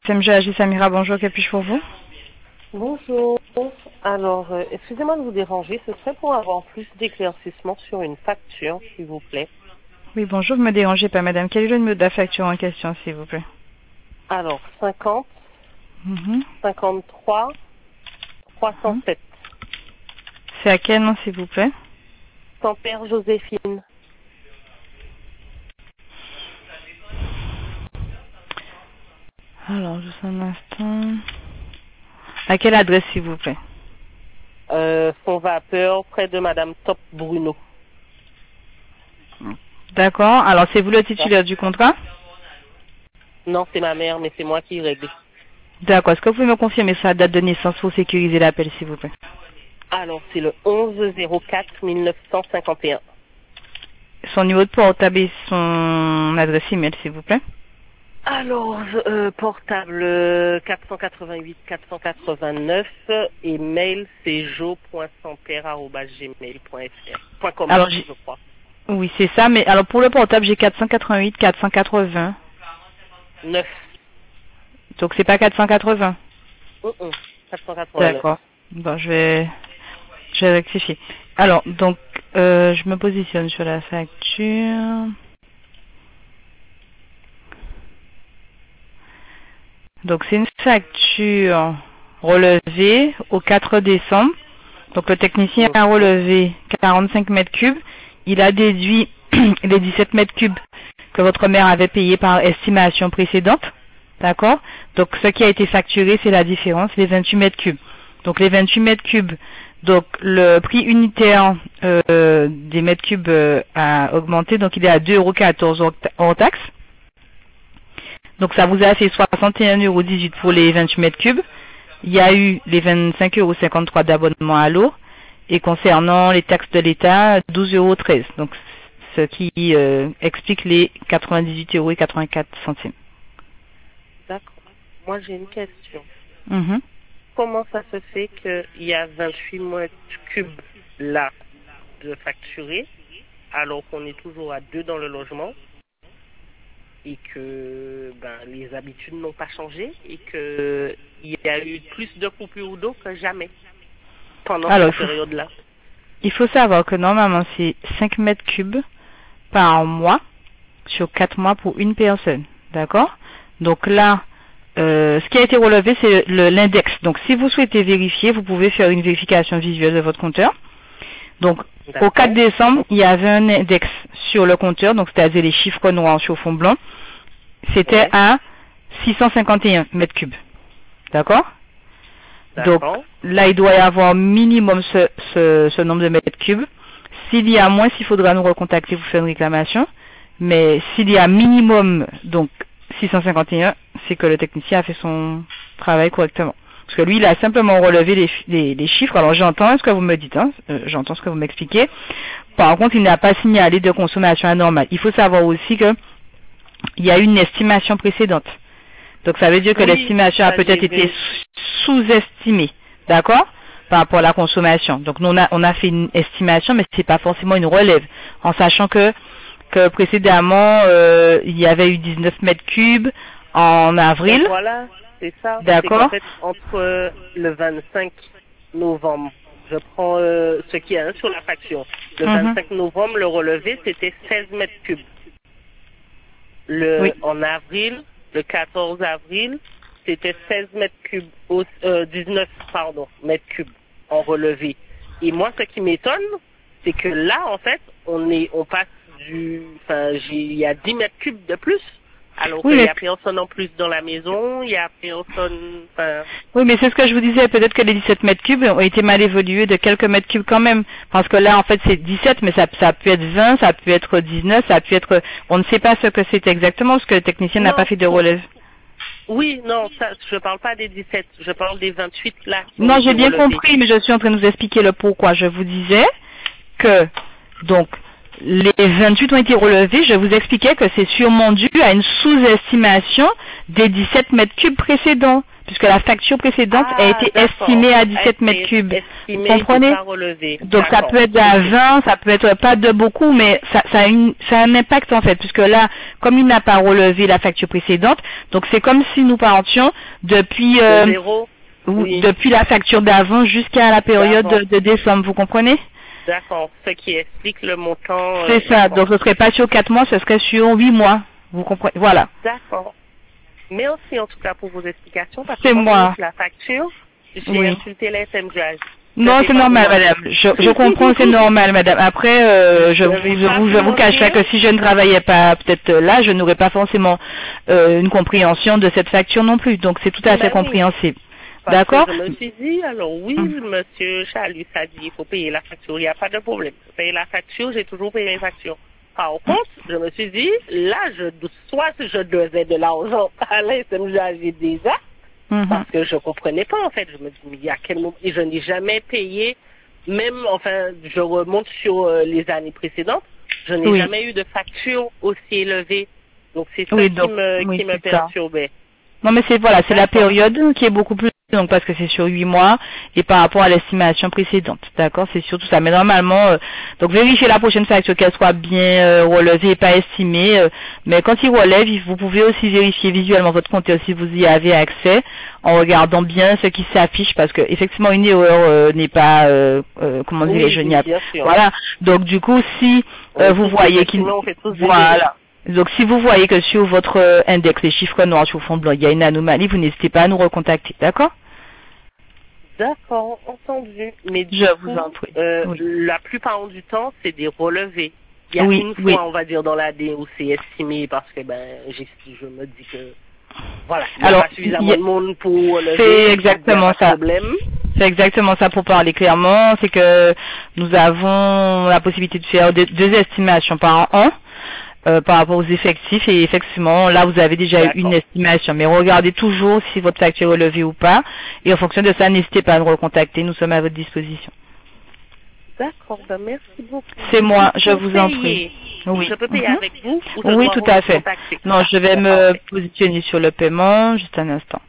SMG Agis Samira, bonjour, que puis-je pour vous? Bonjour. Alors, excusez-moi de vous déranger, ce serait pour avoir plus d'éclaircissement sur une facture, s'il vous plaît. Oui, bonjour, vous me dérangez pas, madame. Quel est le numéro de la facture en question, s'il vous plaît? Alors, 50, 53, 307. C'est à quel nom, s'il vous plaît? Saint-Père Joséphine. Alors, juste un instant. À quelle adresse, s'il vous plaît? Fond vapeur, près de Madame Top Bruno. D'accord. Alors, c'est vous le titulaire du contrat? Non, c'est ma mère, mais c'est moi qui règle. D'accord. Est-ce que vous pouvez me confirmer sa date de naissance pour sécuriser l'appel, s'il vous plaît? Alors, c'est le 11-04-1951. Son numéro de portable et son adresse email, s'il vous plaît? Alors, portable 488-489 et mail c'est jo.sampere@gmail.fr. Alors, je crois. Oui, c'est ça, mais alors pour le portable, j'ai 488, 480. 9. Donc c'est pas 480. 489. D'accord. Bon, je vais rectifier. Alors, donc, je me positionne sur la facture. Donc, c'est une facture relevée au 4 décembre. Donc, le technicien a relevé 45 mètres cubes. Il a déduit les 17 mètres cubes que votre mère avait payés par estimation précédente. D'accord? Donc, ce qui a été facturé, c'est la différence, les 28 mètres cubes. Donc, les 28 mètres cubes, donc, le prix unitaire des mètres cubes a augmenté. Donc, il est à 2,14 € hors taxe. Donc, ça vous a fait 61,18 € pour les 28 mètres cubes. Il y a eu les 25,53 € d'abonnement à l'eau. Et concernant les taxes de l'État, 12,13 €. Donc, ce qui explique les 98,84 €. D'accord. Moi, j'ai une question. Mm-hmm. Comment ça se fait qu'il y a 28 mètres cubes là de facturer, alors qu'on est toujours à 2 dans le logement, et que les habitudes n'ont pas changé, et qu'il y a eu plus de coupures d'eau que jamais pendant cette période-là? Il faut savoir que normalement, c'est 5 mètres cubes par mois sur 4 mois pour une personne. D'accord? Donc là, ce qui a été relevé, c'est l'index. Donc, si vous souhaitez vérifier, vous pouvez faire une vérification visuelle de votre compteur. Donc, au 4 décembre, il y avait un index sur le compteur, donc c'est-à-dire les chiffres noirs sur fond blanc. C'était à 651 mètres cubes. D'accord? Donc, là, il doit y avoir minimum ce nombre de mètres cubes. S'il y a moins, il faudra nous recontacter pour faire une réclamation. Mais s'il y a minimum, donc, 651, c'est que le technicien a fait son travail correctement. Parce que lui, il a simplement relevé les chiffres. Alors, j'entends ce que vous me dites, hein, j'entends ce que vous m'expliquez. Par contre, il n'a pas signalé de consommation anormale. Il faut savoir aussi que il y a une estimation précédente. Donc, ça veut dire que l'estimation a peut-être été sous-estimée, d'accord, par rapport à la consommation. Donc, nous, on a fait une estimation, mais c'est pas forcément une relève, en sachant que précédemment, il y avait eu 19 mètres cubes en avril. Et voilà, c'est ça. D'accord. En fait, entre le 25 novembre, je prends ce qu'il y a sur la facture. Le 25 novembre, le relevé, c'était 16 mètres cubes. En avril, le 14 avril, c'était 16 mètres cubes, 19, mètres cubes en relevé. Et moi, ce qui m'étonne, c'est que là, en fait, on passe il y a 10 mètres cubes de plus. Alors qu'il n'y a personne en plus dans la maison, il y a personne... Oui, mais c'est ce que je vous disais, peut-être que les 17 mètres cubes ont été mal évolués de quelques mètres cubes quand même. Parce que là, en fait, c'est 17, mais ça peut être 20, ça peut être 19, ça peut être... On ne sait pas ce que c'est exactement, parce que le technicien n'a pas fait de relève. Oui, non, ça, je parle pas des 17, je parle des 28 là. Non, j'ai bien compris, mais je suis en train de vous expliquer le pourquoi. Je vous disais que, donc, les 28 ont été relevés. Je vous expliquais que c'est sûrement dû à une sous-estimation des 17 mètres cubes précédents. puisque la facture précédente a été d'accord. estimée à 17 mètres cubes. Estimé, Vous comprenez? pas relevé. Donc ça D'accord. peut être à 20, ça peut être pas de beaucoup, mais ça a un impact en fait, puisque là, comme il n'a pas relevé la facture précédente, donc c'est comme si nous partions depuis De zéro. Oui. depuis la facture d'avant jusqu'à la période de décembre, vous comprenez? D'accord. Ce qui explique le montant. C'est ça, donc ce serait pas sur 4 mois, ce serait sur 8 mois. Vous comprenez? Voilà. D'accord. Merci en tout cas pour vos explications. Parce C'est que moi. La facture, j'ai Oui. insulté la SMJ. Non, c'est normal, madame. Je comprends, c'est normal, madame. Après, je vous cache pas que si je ne travaillais pas peut-être là, je n'aurais pas forcément une compréhension de cette facture non plus. Donc c'est tout à fait compréhensible. D'accord? Je me suis dit, alors oui, monsieur Chalus a dit, il faut payer la facture, il n'y a pas de problème. Payer la facture, j'ai toujours payé les factures. Par contre, je me suis dit, là, soit je devais de l'argent à la SMJ déjà, parce que je comprenais pas, en fait. Je me dis, mais il y a quel moment, et je n'ai jamais payé, même, enfin, je remonte sur les années précédentes, je n'ai jamais eu de facture aussi élevée. Donc c'est ça qui me perturbait. Non, mais c'est la période qui est beaucoup plus donc parce que c'est sur 8 mois et par rapport à l'estimation précédente. D'accord? C'est surtout ça. Mais normalement, donc vérifiez la prochaine facture qu'elle soit bien relevée et pas estimée. Mais quand il relève, vous pouvez aussi vérifier visuellement votre compteur si vous y avez accès en regardant bien ce qui s'affiche parce que effectivement une erreur n'est pas comment dirais-je, voilà. Donc du coup si vous voyez qu'il voilà. Donc, si vous voyez que sur votre index, les chiffres noirs sur fond blanc, il y a une anomalie, vous n'hésitez pas à nous recontacter, d'accord? D'accord, entendu. Mais vous en prie. La plupart du temps, c'est des relevés. Il y a une fois, on va dire, dans l'année où c'est estimé parce que, je me dis que, voilà, il n'y a pas suffisamment de monde pour relever. C'est exactement ça. C'est exactement ça pour parler clairement. C'est que nous avons la possibilité de faire deux estimations par an. Par rapport aux effectifs et effectivement là vous avez déjà eu une estimation mais regardez toujours si votre facture est relevée ou pas et en fonction de ça n'hésitez pas à nous recontacter, nous sommes à votre disposition. D'accord, merci beaucoup. C'est moi, je vous en prie. Oui. Je peux payer avec vous ou oui, tout à fait. Non, je vais me positionner sur le paiement, juste un instant.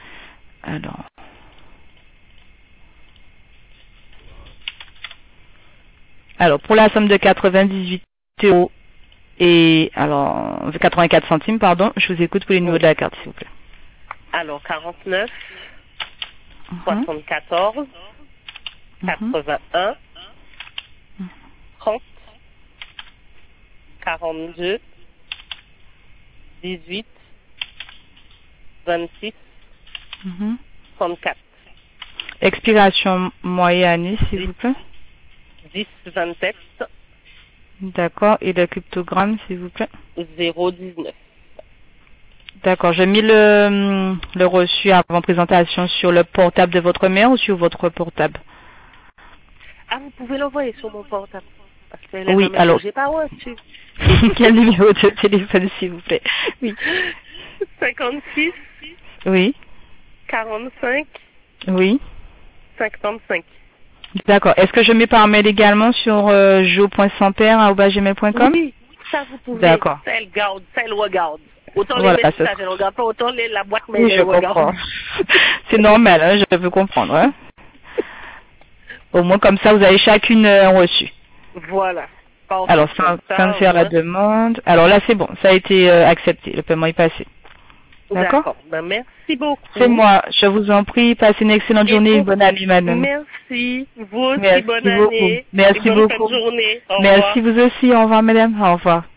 Alors pour la somme de 98 € et alors 84 centimes, pardon, je vous écoute pour les numéros de la carte, s'il vous plaît. Alors 49, 74, 81, 30, 42, 18, 26, 34. Expiration mois et année, s'il vous plaît. 10, 27. D'accord. Et le cryptogramme, s'il vous plaît. 019. D'accord. J'ai mis le reçu avant présentation sur le portable de votre mère ou sur votre portable? Ah, vous pouvez l'envoyer sur mon portable. Parce que alors. J'ai pas reçu. Quel numéro de téléphone, s'il vous plaît? Oui. 56. Oui. 45. Oui. 55. D'accord. Est-ce que je mets par mail également sur jo.sampère@gmail.com? Oui, ça vous pouvez. D'accord. Ça elle regarde. Autant les messages, je ne regarde pas, autant la boîte mail, je comprends. C'est normal, hein, je peux comprendre. Hein. Au moins, comme ça, vous avez chacune un reçu. Voilà. Alors, sans faire la demande. Alors là, c'est bon, ça a été accepté. Le paiement est passé. D'accord. Merci beaucoup. C'est moi. Je vous en prie. Passez une excellente journée, une bonne année, madame. Merci. Vous aussi, bonne année. Merci beaucoup. Bonne journée. Merci vous aussi. Au revoir, madame. Au revoir.